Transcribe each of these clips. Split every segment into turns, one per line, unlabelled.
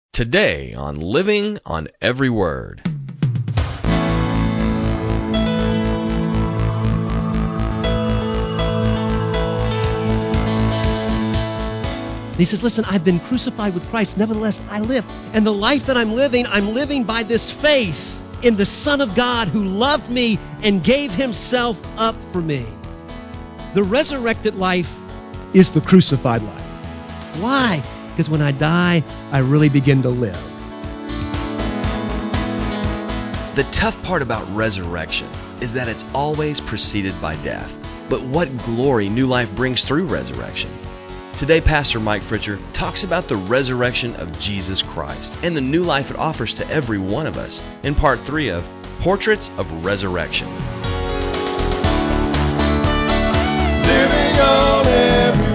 Today on Living on Every Word.
He says, listen, I've been crucified with Christ, nevertheless I live. And the life that I'm living by this faith in the Son of God who loved me and gave himself up for me. The resurrected life is the crucified life. Why? Because when I die, I really begin to live.
The tough part about resurrection is that it's always preceded by death. But what glory new life brings through resurrection? Today, Pastor Mike Fritcher talks about the resurrection of Jesus Christ and the new life it offers to every one of us in Part 3 of Portraits of Resurrection.
Living on every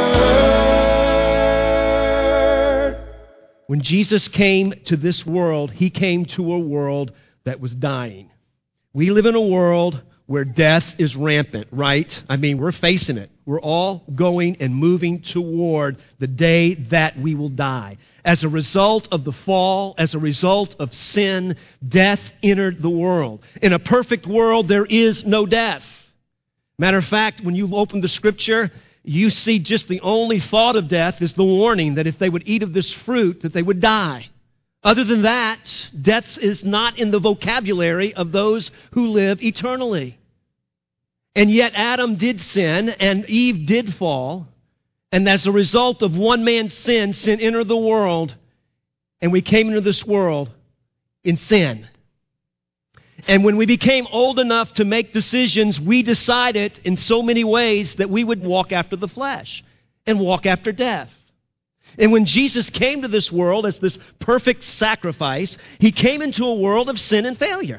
word.
When Jesus came to this world, he came to a world that was dying. We live in a world where death is rampant, right? I mean, we're facing it. We're all going and moving toward the day that we will die. As a result of the fall, as a result of sin, death entered the world. In a perfect world, there is no death. Matter of fact, when you open the Scripture, you see just the only thought of death is the warning that if they would eat of this fruit, that they would die. Other than that, death is not in the vocabulary of those who live eternally. And yet Adam did sin and Eve did fall. And as a result of one man's sin entered the world. And we came into this world in sin. And when we became old enough to make decisions, we decided in so many ways that we would walk after the flesh and walk after death. And when Jesus came to this world as this perfect sacrifice, he came into a world of sin and failure.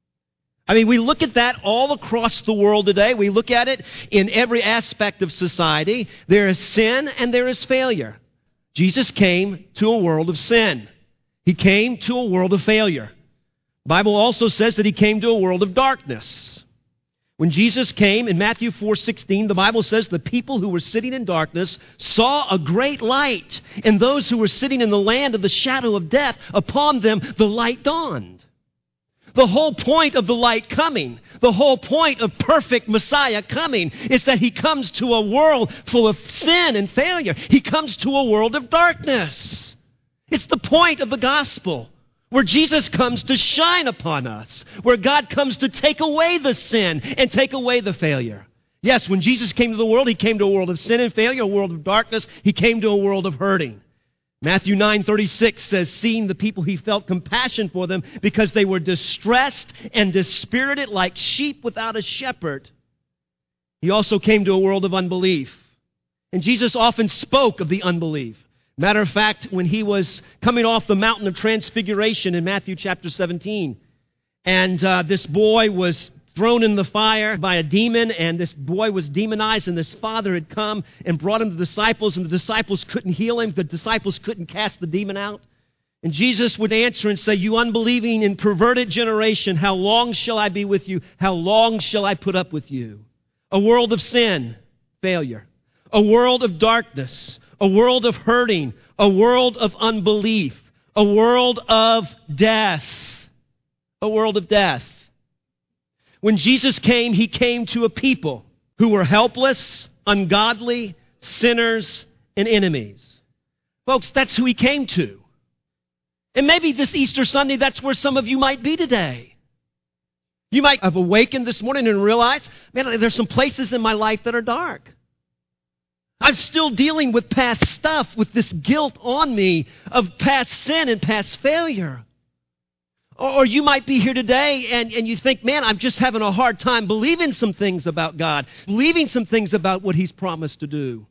I mean, we look at that all across the world today. We look at it in every aspect of society. There is sin and there is failure. Jesus came to a world of sin. He came to a world of failure. The Bible also says that he came to a world of darkness. When Jesus came in Matthew 4:16, the Bible says the people who were sitting in darkness saw a great light, and those who were sitting in the land of the shadow of death, upon them the light dawned. The whole point of the light coming, the whole point of perfect Messiah coming, is that he comes to a world full of sin and failure. He comes to a world of darkness. It's the point of the gospel, where Jesus comes to shine upon us, where God comes to take away the sin and take away the failure. Yes, when Jesus came to the world, he came to a world of sin and failure, a world of darkness. He came to a world of hurting. Matthew 9:36 says, seeing the people, he felt compassion for them because they were distressed and dispirited like sheep without a shepherd. He also came to a world of unbelief. And Jesus often spoke of the unbelief. Matter of fact, when he was coming off the mountain of transfiguration in Matthew chapter 17, and this boy was thrown in the fire by a demon, and this boy was demonized, and this father had come and brought him to the disciples, and the disciples couldn't heal him. The disciples couldn't cast the demon out. And Jesus would answer and say, you unbelieving and perverted generation, how long shall I be with you? How long shall I put up with you? A world of sin, failure. A world of darkness. A world of hurting, a world of unbelief, a world of death, a world of death. When Jesus came, he came to a people who were helpless, ungodly, sinners, and enemies. Folks, that's who he came to. And maybe this Easter Sunday, that's where some of you might be today. You might have awakened this morning and realized, man, there's some places in my life that are dark. I'm still dealing with past stuff, with this guilt on me of past sin and past failure. Or you might be here today and you think, man, I'm just having a hard time believing some things about God, believing some things about what he's promised to do.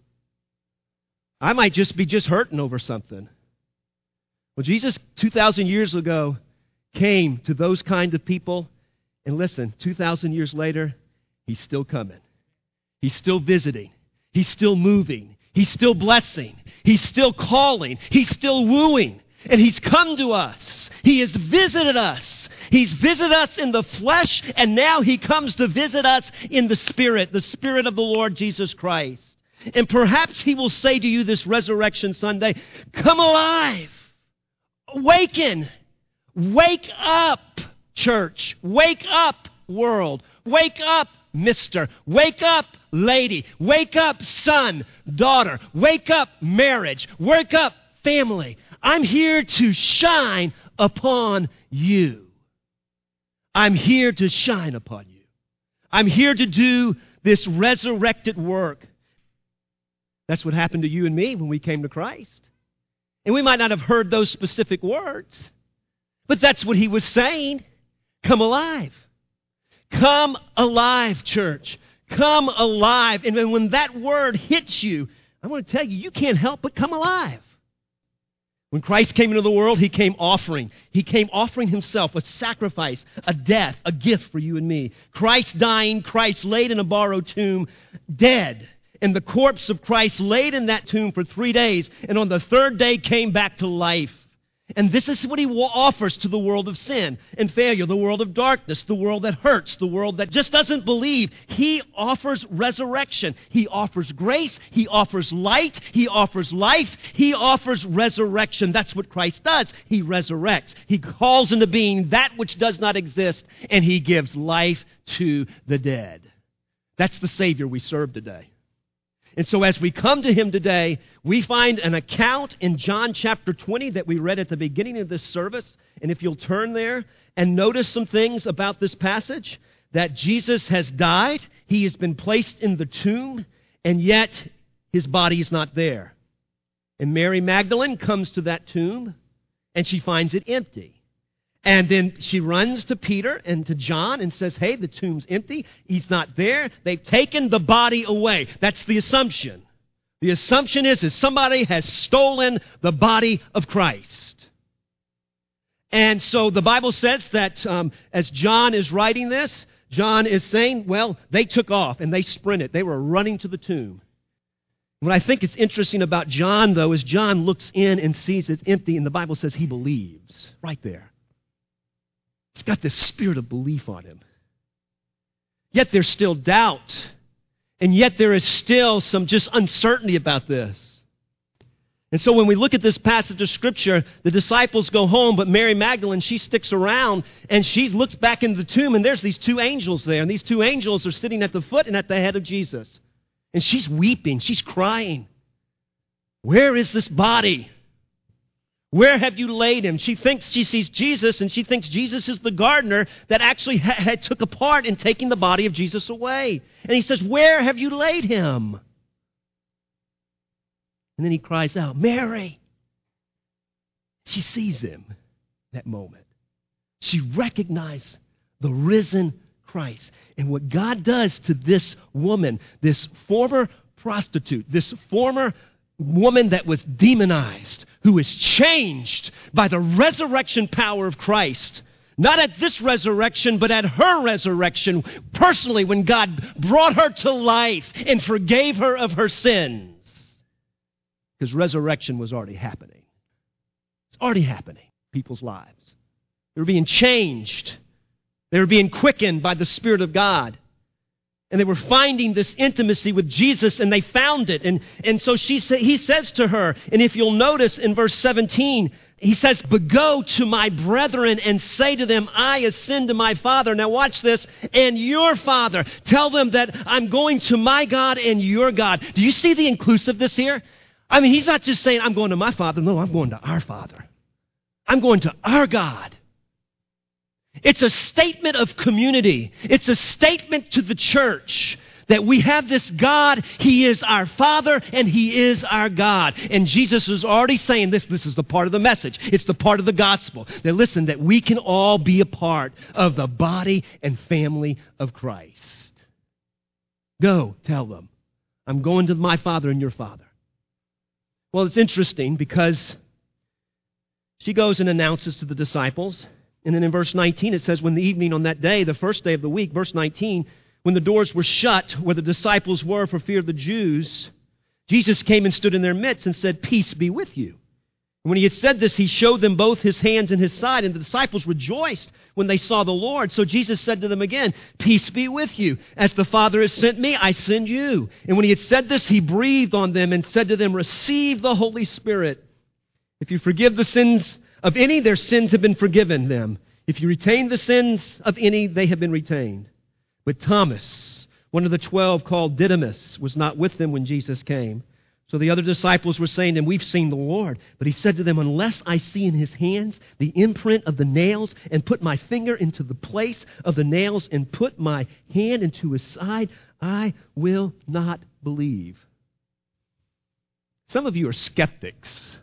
I might just be hurting over something. Well, Jesus 2,000 years ago came to those kind of people. And listen, 2,000 years later, he's still coming. He's still visiting. He's still moving. He's still blessing. He's still calling. He's still wooing. And he's come to us. He has visited us. He's visited us in the flesh, and now he comes to visit us in the Spirit of the Lord Jesus Christ. And perhaps he will say to you this Resurrection Sunday, come alive. Awaken. Wake up, church. Wake up, world. Wake up, mister. Wake up, lady. Wake up, son, daughter. Wake up, marriage. Wake up, family. I'm here to shine upon you. I'm here to shine upon you. I'm here to do this resurrected work. That's what happened to you and me when we came to Christ. And we might not have heard those specific words, but that's what he was saying. Come alive. Come alive, church. Come alive. And when that word hits you, I want to tell you, you can't help but come alive. When Christ came into the world, he came offering. He came offering himself, a sacrifice, a death, a gift for you and me. Christ dying, Christ laid in a borrowed tomb, dead. And the corpse of Christ laid in that tomb for 3 days, and on the third day came back to life. And this is what he offers to the world of sin and failure, the world of darkness, the world that hurts, the world that just doesn't believe. He offers resurrection. He offers grace. He offers light. He offers life. He offers resurrection. That's what Christ does. He resurrects. He calls into being that which does not exist, and he gives life to the dead. That's the Savior we serve today. And so as we come to him today, we find an account in John chapter 20 that we read at the beginning of this service. And if you'll turn there and notice some things about this passage, that Jesus has died, he has been placed in the tomb, and yet his body is not there. And Mary Magdalene comes to that tomb, and she finds it empty. And then she runs to Peter and to John and says, hey, the tomb's empty. He's not there. They've taken the body away. That's the assumption. The assumption is somebody has stolen the body of Christ. And so the Bible says that as John is writing this, John is saying, well, they took off and they sprinted. They were running to the tomb. What I think is interesting about John, though, is John looks in and sees it empty, and the Bible says he believes right there. He's got this spirit of belief on him. Yet there's still doubt. And yet there is still some just uncertainty about this. And so when we look at this passage of Scripture, the disciples go home, but Mary Magdalene, she sticks around, and she looks back into the tomb, and there's these two angels there. And these two angels are sitting at the foot and at the head of Jesus. And she's weeping. She's crying. Where is this body? Where have you laid him? She sees Jesus, and she thinks Jesus is the gardener that actually had took a part in taking the body of Jesus away. And he says, where have you laid him? And then he cries out, Mary. She sees him that moment. She recognized the risen Christ. And what God does to this woman, this former prostitute, this former woman that was demonized, who is changed by the resurrection power of Christ. Not at this resurrection, but at her resurrection, personally, when God brought her to life and forgave her of her sins. Because resurrection was already happening. It's already happening in people's lives. They were being changed. They were being quickened by the Spirit of God. And they were finding this intimacy with Jesus, and they found it. And so he says to her, and if you'll notice in verse 17, he says, but go to my brethren and say to them, I ascend to my Father. Now watch this, and your Father. Tell them that I'm going to my God and your God. Do you see the inclusiveness here? I mean, he's not just saying, I'm going to my Father. No, I'm going to our Father. I'm going to our God. It's a statement of community. It's a statement to the church that we have this God. He is our Father and He is our God. And Jesus is already saying this. This is the part of the message. It's the part of the gospel. That listen, that we can all be a part of the body and family of Christ. Go, tell them, I'm going to my Father and your Father. Well, it's interesting because she goes and announces to the disciples. And then in verse 19, it says, when the evening on that day, the first day of the week, verse 19, when the doors were shut where the disciples were for fear of the Jews, Jesus came and stood in their midst and said, peace be with you. And when he had said this, he showed them both his hands and his side, and the disciples rejoiced when they saw the Lord. So Jesus said to them again, peace be with you. As the Father has sent me, I send you. And when he had said this, he breathed on them and said to them, receive the Holy Spirit. If you forgive the sins Of any, their sins have been forgiven them. If you retain the sins of any, they have been retained. But Thomas, one of the 12 called Didymus, was not with them when Jesus came. So the other disciples were saying to him, we've seen the Lord. But he said to them, unless I see in his hands the imprint of the nails, and put my finger into the place of the nails, and put my hand into his side, I will not believe. Some of you are skeptics.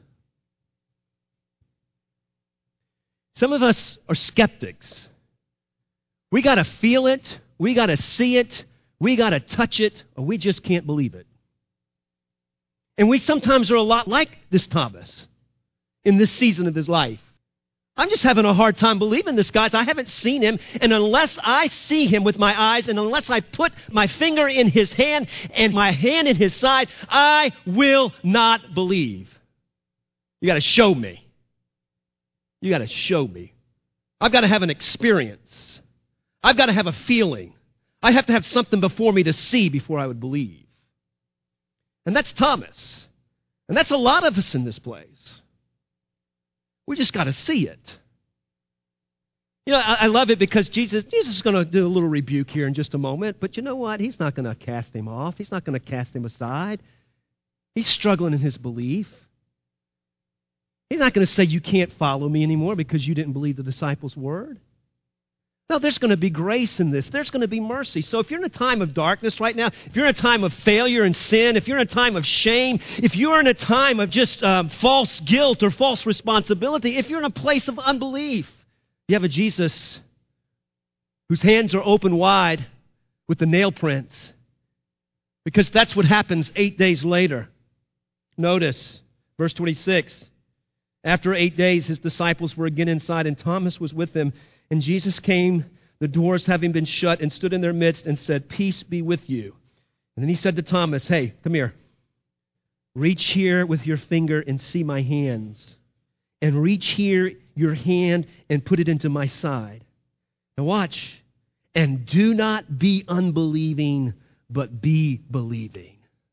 Some of us are skeptics. We got to feel it, we got to see it, we got to touch it, or we just can't believe it. And we sometimes are a lot like this Thomas in this season of his life. I'm just having a hard time believing this, guys. I haven't seen him, and unless I see him with my eyes, and unless I put my finger in his hand and my hand in his side, I will not believe. You got to show me. You got to show me. I've got to have an experience. I've got to have a feeling. I have to have something before me to see before I would believe. And that's Thomas. And that's a lot of us in this place. We just got to see it. You know, I love it because Jesus is going to do a little rebuke here in just a moment. But you know what? He's not going to cast him off. He's not going to cast him aside. He's struggling in his belief. He's not going to say, you can't follow me anymore because you didn't believe the disciples' word. No, there's going to be grace in this. There's going to be mercy. So if you're in a time of darkness right now, if you're in a time of failure and sin, if you're in a time of shame, if you're in a time of just false guilt or false responsibility, if you're in a place of unbelief, you have a Jesus whose hands are open wide with the nail prints, because that's what happens 8 days later. Notice, verse 26. After 8 days, his disciples were again inside, and Thomas was with them. And Jesus came, the doors having been shut, and stood in their midst and said, peace be with you. And then he said to Thomas, hey, come here. Reach here with your finger and see my hands. And reach here your hand and put it into my side. Now watch. And do not be unbelieving, but be believing.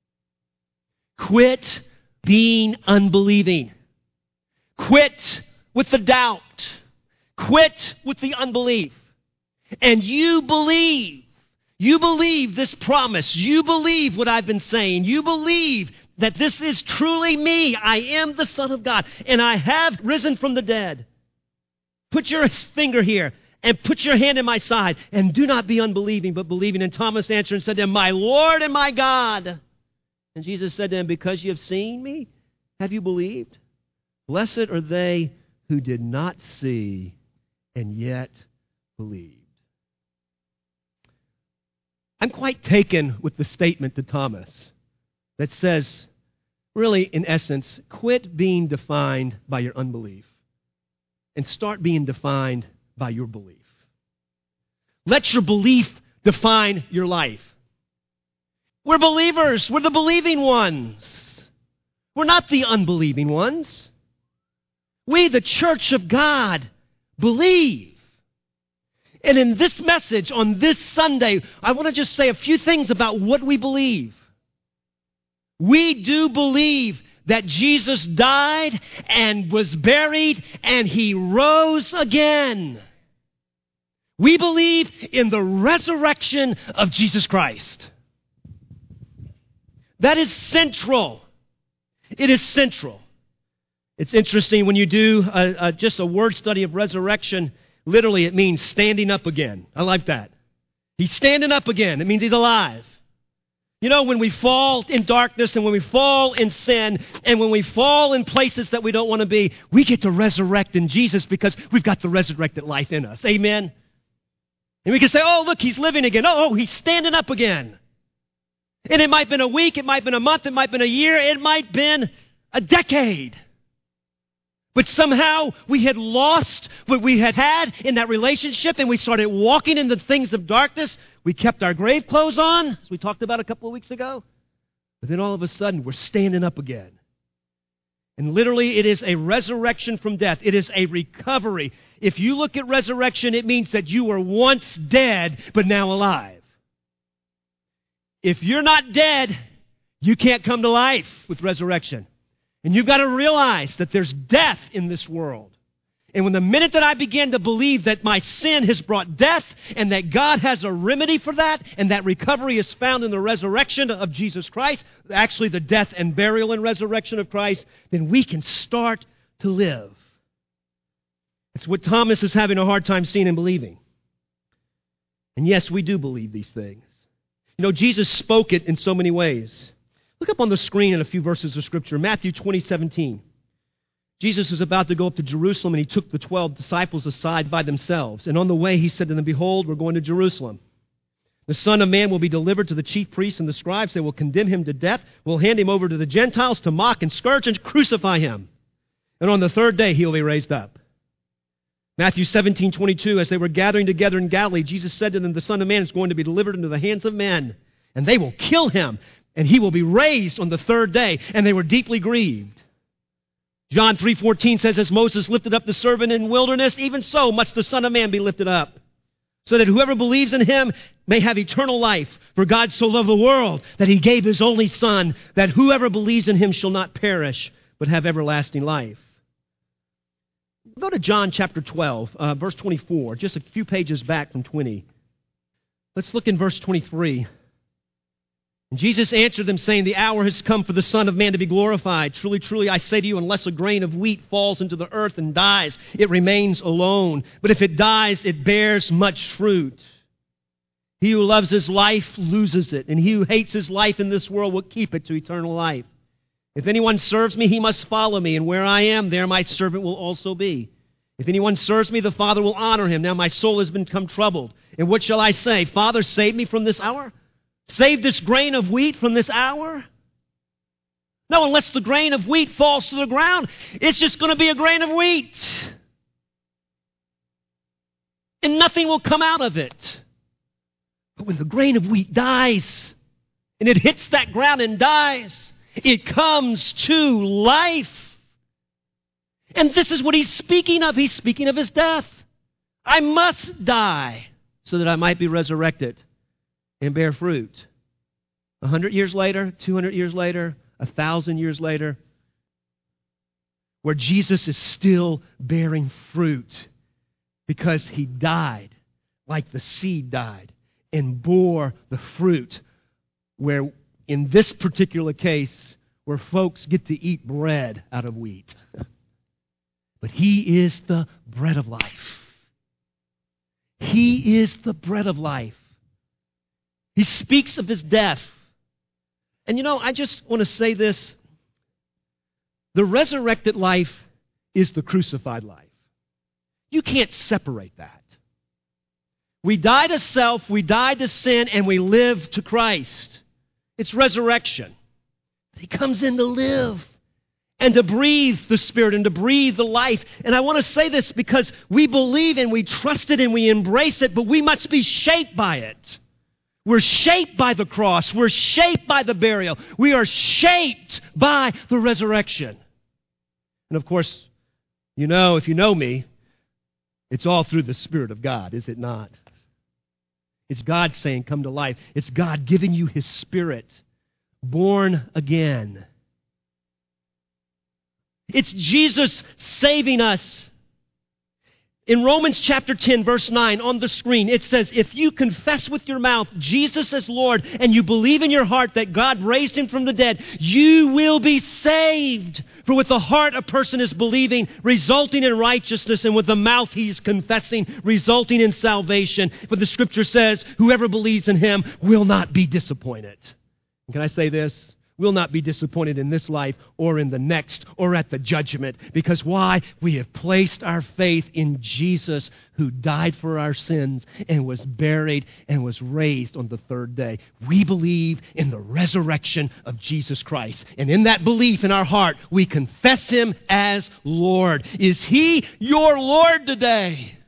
Quit being unbelieving. Quit with the doubt. Quit with the unbelief. And you believe. You believe this promise. You believe what I've been saying. You believe that this is truly me. I am the Son of God, and I have risen from the dead. Put your finger here and put your hand in my side, and do not be unbelieving, but believing. And Thomas answered and said to him, my Lord and my God. And Jesus said to him, because you have seen me, have you believed? Blessed are they who did not see and yet believed. I'm quite taken with the statement to Thomas that says, really, in essence, quit being defined by your unbelief and start being defined by your belief. Let your belief define your life. We're believers. We're the believing ones. We're not the unbelieving ones. We, the church of God, believe. And in this message on this Sunday, I want to just say a few things about what we believe. We do believe that Jesus died and was buried and he rose again. We believe in the resurrection of Jesus Christ. That is central. It is central. It's interesting when you do just a word study of resurrection. Literally, it means standing up again. I like that. He's standing up again. It means he's alive. You know, when we fall in darkness and when we fall in sin and when we fall in places that we don't want to be, we get to resurrect in Jesus because we've got the resurrected life in us. Amen? And we can say, oh, look, he's living again. Oh, he's standing up again. And it might have been a week, it might have been a month, it might have been a year, it might have been a decade. But somehow we had lost what we had in that relationship, and we started walking in the things of darkness. We kept our grave clothes on, as we talked about a couple of weeks ago. But then all of a sudden, we're standing up again. And literally, it is a resurrection from death. It is a recovery. If you look at resurrection, it means that you were once dead, but now alive. If you're not dead, you can't come to life with resurrection. And you've got to realize that there's death in this world. And when the minute that I begin to believe that my sin has brought death and that God has a remedy for that, and that recovery is found in the resurrection of Jesus Christ, actually the death and burial and resurrection of Christ, then we can start to live. It's what Thomas is having a hard time seeing and believing. And yes, we do believe these things. You know, Jesus spoke it in so many ways. Look up on the screen in a few verses of Scripture. Matthew 20:17. Jesus was about to go up to Jerusalem, and he took the 12 disciples aside by themselves. And on the way he said to them, "Behold, we're going to Jerusalem. The Son of Man will be delivered to the chief priests and the scribes. They will condemn him to death, will hand him over to the Gentiles to mock and scourge and crucify him. And on the third day he will be raised up." Matthew 17:22, as they were gathering together in Galilee, Jesus said to them, "The Son of Man is going to be delivered into the hands of men, and they will kill him, and he will be raised on the third day." And they were deeply grieved. John 3:14 says, "As Moses lifted up the servant in the wilderness, even so must the Son of Man be lifted up, so that whoever believes in him may have eternal life. For God so loved the world that he gave his only Son, that whoever believes in him shall not perish, but have everlasting life." Go to John chapter 12, verse 24, just a few pages back from 20. Let's look in verse 23. And Jesus answered them, saying, "The hour has come for the Son of Man to be glorified. Truly, truly, I say to you, unless a grain of wheat falls into the earth and dies, it remains alone. But if it dies, it bears much fruit. He who loves his life loses it, and he who hates his life in this world will keep it to eternal life. If anyone serves me, he must follow me, and where I am, there my servant will also be. If anyone serves me, the Father will honor him. Now my soul has become troubled. And what shall I say? Father, save me from this hour? Save this grain of wheat from this hour? No, unless the grain of wheat falls to the ground, it's just going to be a grain of wheat. And nothing will come out of it. But when the grain of wheat dies, and it hits that ground and dies, it comes to life. And this is what he's speaking of. He's speaking of his death. I must die so that I might be resurrected and bear fruit. 100 years later, 200 years later, 1,000 years later, where Jesus is still bearing fruit because he died like the seed died and bore the fruit, where in this particular case, where folks get to eat bread out of wheat. But he is the bread of life. He is the bread of life. He speaks of his death. And you know, I just want to say this. The resurrected life is the crucified life. You can't separate that. We die to self, we die to sin, and we live to Christ. It's resurrection. He comes in to live and to breathe the Spirit and to breathe the life. And I want to say this because we believe and we trust it and we embrace it, but we must be shaped by it. We're shaped by the cross. We're shaped by the burial. We are shaped by the resurrection. And of course, you know, if you know me, it's all through the Spirit of God, is it not? It's God saying, come to life. It's God giving you His Spirit, born again. It's Jesus saving us. In Romans chapter 10, verse 9, on the screen, it says, if you confess with your mouth Jesus as Lord and you believe in your heart that God raised Him from the dead, you will be saved. For with the heart a person is believing, resulting in righteousness, and with the mouth he is confessing, resulting in salvation. But the Scripture says, whoever believes in Him will not be disappointed. And can I say this? Will not be disappointed in this life or in the next or at the judgment. Because why? We have placed our faith in Jesus, who died for our sins and was buried and was raised on the third day. We believe in the resurrection of Jesus Christ. And in that belief in our heart, we confess Him as Lord. Is He your Lord today?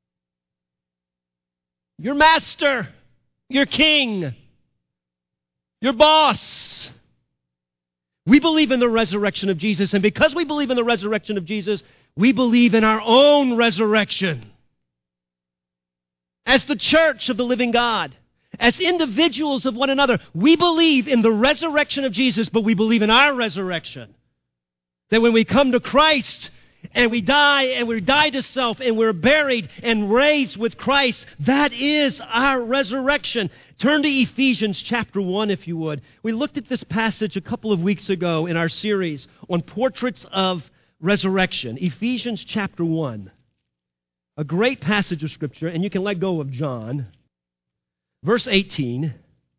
Your master, your king, your boss? We believe in the resurrection of Jesus, and because we believe in the resurrection of Jesus, we believe in our own resurrection. As the church of the living God, as individuals of one another, we believe in the resurrection of Jesus, but we believe in our resurrection. That when we come to Christ and we die to self, and we're buried and raised with Christ. That is our resurrection. Turn to Ephesians chapter 1, if you would. We looked at this passage a couple of weeks ago in our series on portraits of resurrection. Ephesians chapter 1. A great passage of Scripture, and you can let go of John. Verse 18.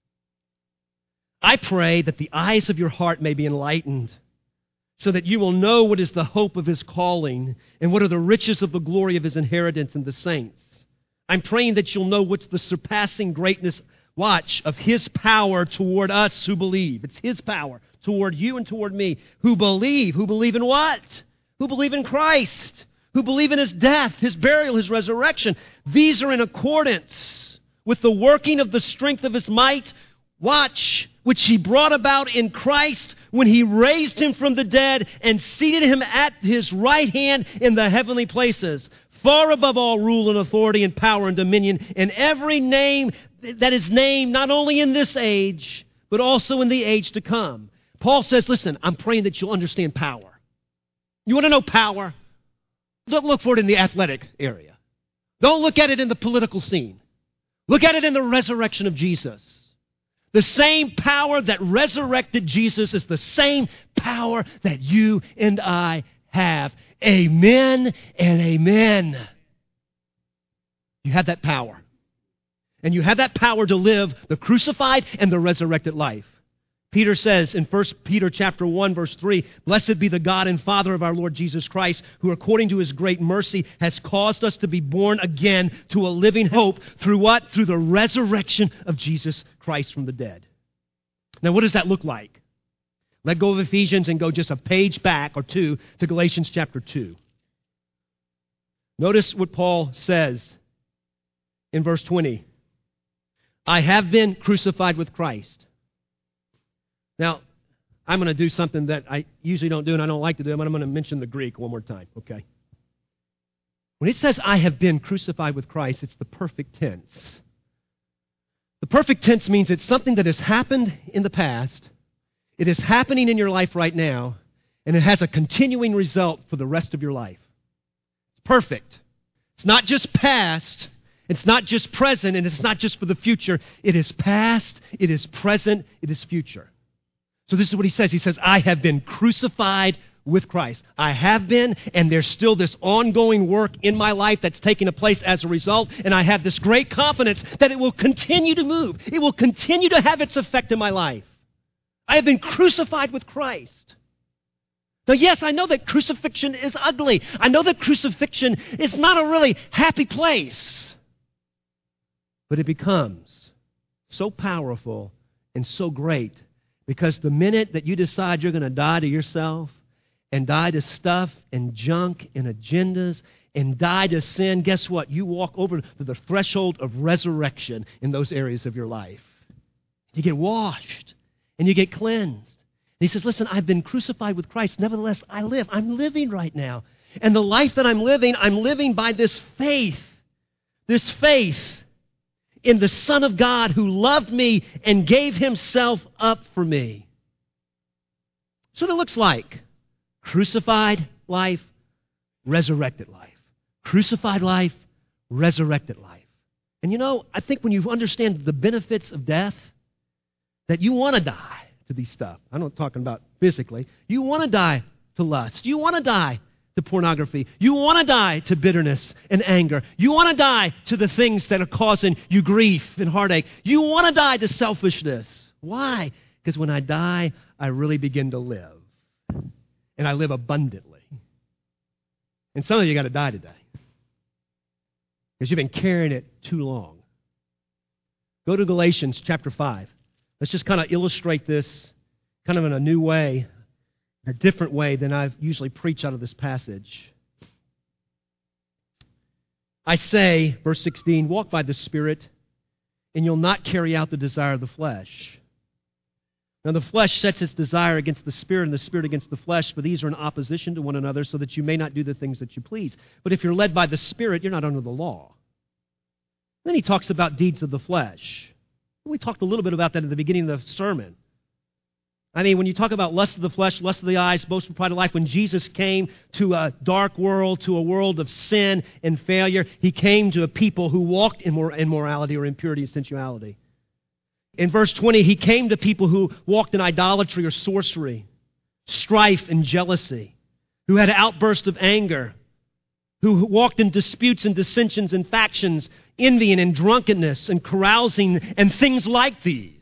I pray that the eyes of your heart may be enlightened, so that you will know what is the hope of His calling and what are the riches of the glory of His inheritance in the saints. I'm praying that you'll know what's the surpassing greatness, watch, of His power toward us who believe. It's His power toward you and toward me who believe. Who believe in what? Who believe in Christ. Who believe in His death, His burial, His resurrection. These are in accordance with the working of the strength of His might, watch, which He brought about in Christ when He raised Him from the dead and seated Him at His right hand in the heavenly places, far above all rule and authority and power and dominion, and every name that is named not only in this age, but also in the age to come. Paul says, listen, I'm praying that you'll understand power. You want to know power? Don't look for it in the athletic area. Don't look at it in the political scene. Look at it in the resurrection of Jesus. The same power that resurrected Jesus is the same power that you and I have. Amen and amen. You have that power. And you have that power to live the crucified and the resurrected life. Peter says in 1 Peter chapter 1, verse 3, Blessed be the God and Father of our Lord Jesus Christ, who according to His great mercy has caused us to be born again to a living hope through what? Through the resurrection of Jesus Christ from the dead. Now, what does that look like? Let go of Ephesians and go just a page back or two to Galatians chapter 2. Notice what Paul says in verse 20. I have been crucified with Christ. Now, I'm going to do something that I usually don't do and I don't like to do, but I'm going to mention the Greek one more time, okay? When it says, I have been crucified with Christ, it's the perfect tense. The perfect tense means it's something that has happened in the past, it is happening in your life right now, and it has a continuing result for the rest of your life. It's perfect. It's not just past, it's not just present, and it's not just for the future. It is past, it is present, it is future. So this is what he says. He says, I have been crucified with Christ. I have been, and there's still this ongoing work in my life that's taking place as a result, and I have this great confidence that it will continue to move. It will continue to have its effect in my life. I have been crucified with Christ. Now, yes, I know that crucifixion is ugly. I know that crucifixion is not a really happy place. But it becomes so powerful and so great because the minute that you decide you're going to die to yourself and die to stuff and junk and agendas and die to sin, guess what? You walk over to the threshold of resurrection in those areas of your life. You get washed and you get cleansed. And he says, listen, I've been crucified with Christ. Nevertheless, I live. I'm living right now. And the life that I'm living by this faith in the Son of God who loved me and gave Himself up for me. That's what it looks like. Crucified life, resurrected life. Crucified life, resurrected life. And you know, I think when you understand the benefits of death, that you want to die to these stuff. I'm not talking about physically. You want to die to lust. You want to die to pornography. You want to die to bitterness and anger. You want to die to the things that are causing you grief and heartache. You want to die to selfishness. Why? Because when I die, I really begin to live. And I live abundantly. And some of you got to die today. Because you've been carrying it too long. Go to Galatians chapter 5. Let's just kind of illustrate this kind of in a new way, a different way than I usually preach out of this passage. I say, verse 16, walk by the Spirit, and you'll not carry out the desire of the flesh. Now the flesh sets its desire against the Spirit, and the Spirit against the flesh, for these are in opposition to one another, so that you may not do the things that you please. But if you're led by the Spirit, you're not under the law. Then he talks about deeds of the flesh. We talked a little bit about that at the beginning of the sermon. I mean, when you talk about lust of the flesh, lust of the eyes, boastful pride of life, when Jesus came to a dark world, to a world of sin and failure, he came to a people who walked in immorality or impurity and sensuality. In verse 20, he came to people who walked in idolatry or sorcery, strife and jealousy, who had outbursts of anger, who walked in disputes and dissensions and factions, envying and drunkenness and carousing and things like these.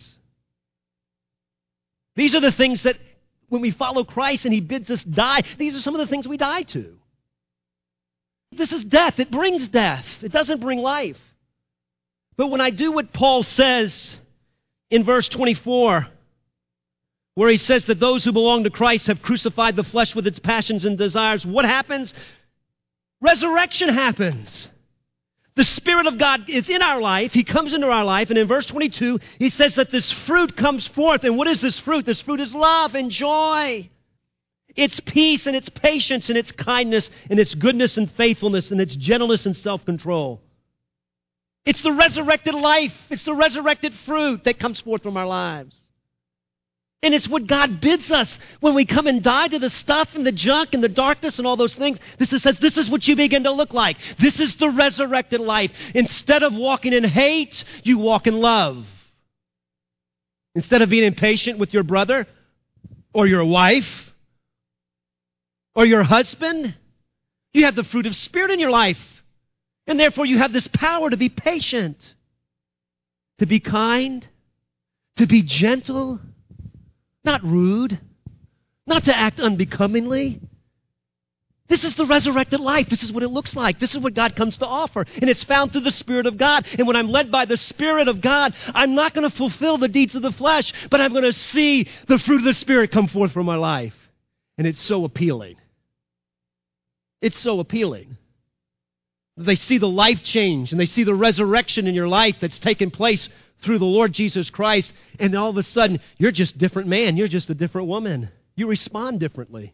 These are the things that when we follow Christ and he bids us die, these are some of the things we die to. This is death. It brings death. It doesn't bring life. But when I do what Paul says in verse 24, where he says that those who belong to Christ have crucified the flesh with its passions and desires, what happens? Resurrection happens. The Spirit of God is in our life. He comes into our life. And in verse 22, he says that this fruit comes forth. And what is this fruit? This fruit is love and joy. It's peace and it's patience and it's kindness and it's goodness and faithfulness and it's gentleness and self-control. It's the resurrected life. It's the resurrected fruit that comes forth from our lives. And it's what God bids us when we come and die to the stuff and the junk and the darkness and all those things. This says, this is what you begin to look like. This is the resurrected life. Instead of walking in hate, you walk in love. Instead of being impatient with your brother or your wife or your husband, you have the fruit of Spirit in your life. And therefore you have this power to be patient, to be kind, to be gentle, not rude, not to act unbecomingly. This is the resurrected life. This is what it looks like. This is what God comes to offer. And it's found through the Spirit of God. And when I'm led by the Spirit of God, I'm not going to fulfill the deeds of the flesh, but I'm going to see the fruit of the Spirit come forth from my life. And it's so appealing. It's so appealing. They see the life change and they see the resurrection in your life that's taken place through the Lord Jesus Christ, and all of a sudden, you're just a different man. You're just a different woman. You respond differently.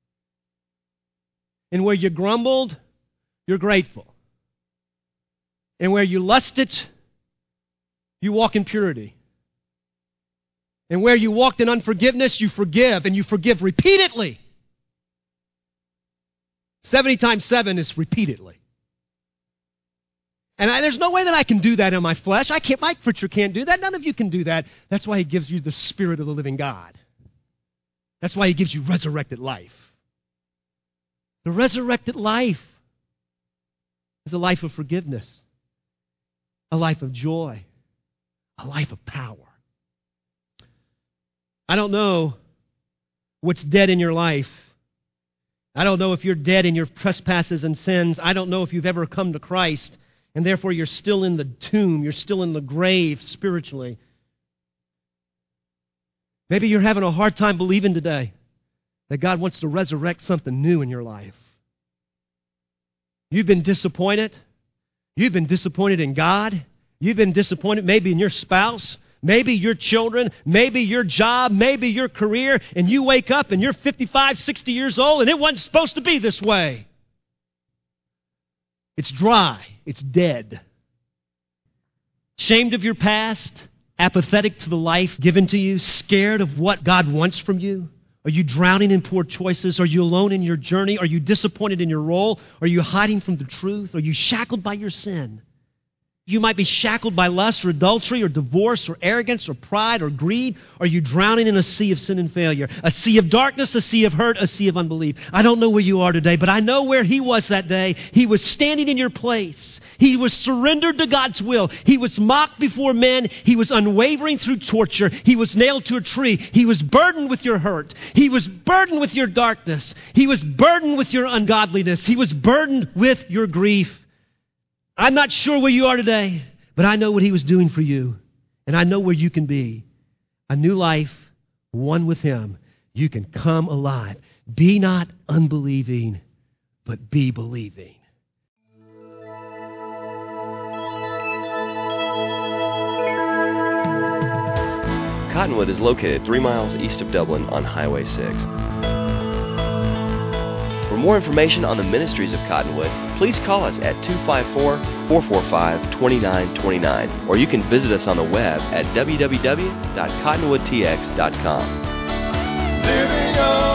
And where you grumbled, you're grateful. And where you lusted, you walk in purity. And where you walked in unforgiveness, you forgive, and you forgive repeatedly. 70 times 7 is repeatedly. And there's no way that I can do that in my flesh. Mike Fritcher can't do that. None of you can do that. That's why he gives you the Spirit of the living God. That's why he gives you resurrected life. The resurrected life is a life of forgiveness, a life of joy, a life of power. I don't know what's dead in your life. I don't know if you're dead in your trespasses and sins. I don't know if you've ever come to Christ. And therefore, you're still in the tomb. You're still in the grave spiritually. Maybe you're having a hard time believing today that God wants to resurrect something new in your life. You've been disappointed. You've been disappointed in God. You've been disappointed maybe in your spouse, maybe your children, maybe your job, maybe your career, and you wake up and you're 55, 60 years old, and it wasn't supposed to be this way. It's dry. It's dead. Ashamed of your past, apathetic to the life given to you, scared of what God wants from you? Are you drowning in poor choices? Are you alone in your journey? Are you disappointed in your role? Are you hiding from the truth? Are you shackled by your sin? You might be shackled by lust or adultery or divorce or arrogance or pride or greed. Are you drowning in a sea of sin and failure? A sea of darkness, a sea of hurt, a sea of unbelief. I don't know where you are today, but I know where he was that day. He was standing in your place. He was surrendered to God's will. He was mocked before men. He was unwavering through torture. He was nailed to a tree. He was burdened with your hurt. He was burdened with your darkness. He was burdened with your ungodliness. He was burdened with your grief. I'm not sure where you are today, but I know what he was doing for you. And I know where you can be. A new life, one with him. You can come alive. Be not unbelieving, but be believing.
Cottonwood is located 3 miles east of Dublin on Highway 6. For more information on the ministries of Cottonwood, please call us at 254-445-2929, or you can visit us on the web at www.cottonwoodtx.com.
Living on